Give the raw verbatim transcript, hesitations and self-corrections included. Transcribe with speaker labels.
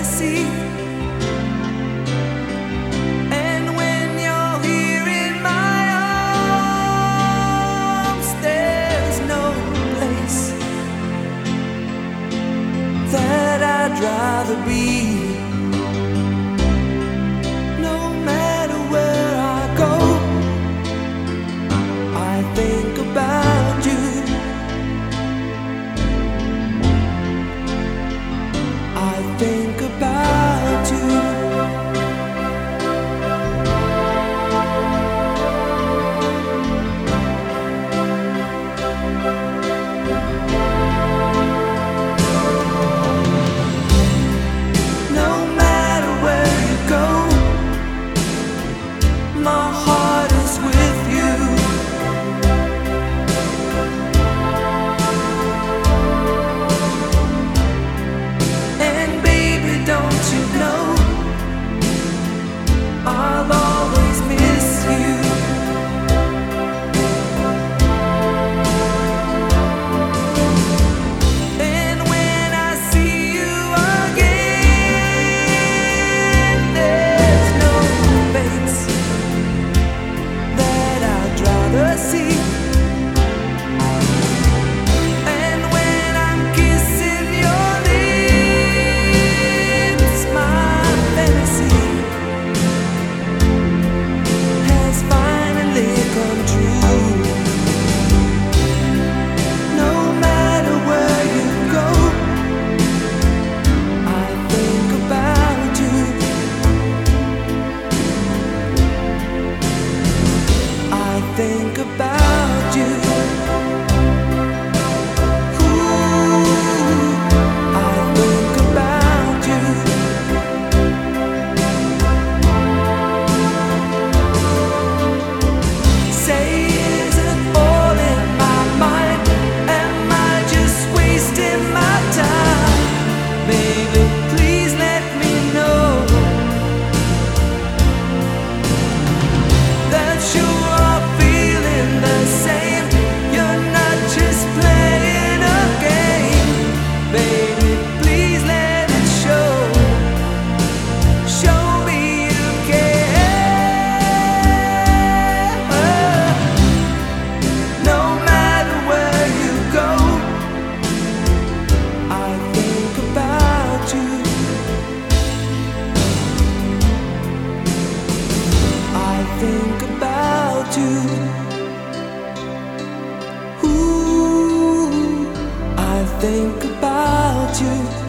Speaker 1: rather see. And when you're here in my arms, there's no place that I'd rather be. No matter where I go, I think about you. I think about you. No matter where you go, my heart is with you. And baby, don't you know, I'll always miss you. And when I see you again, there's no face that I'd rather see. And when I'm kissing your lips, my fantasy has finally come true. No matter where you go, I think about you. I think about you. Ooh, I think about you. Say, is it all in my mind? Am I just wasting my time? Baby, please let me know that you are feeling the same. You're not just playing a game. Baby, please let it show. Show me you care. No matter where you go, I think about you. I think about you. Ooh, I think about you.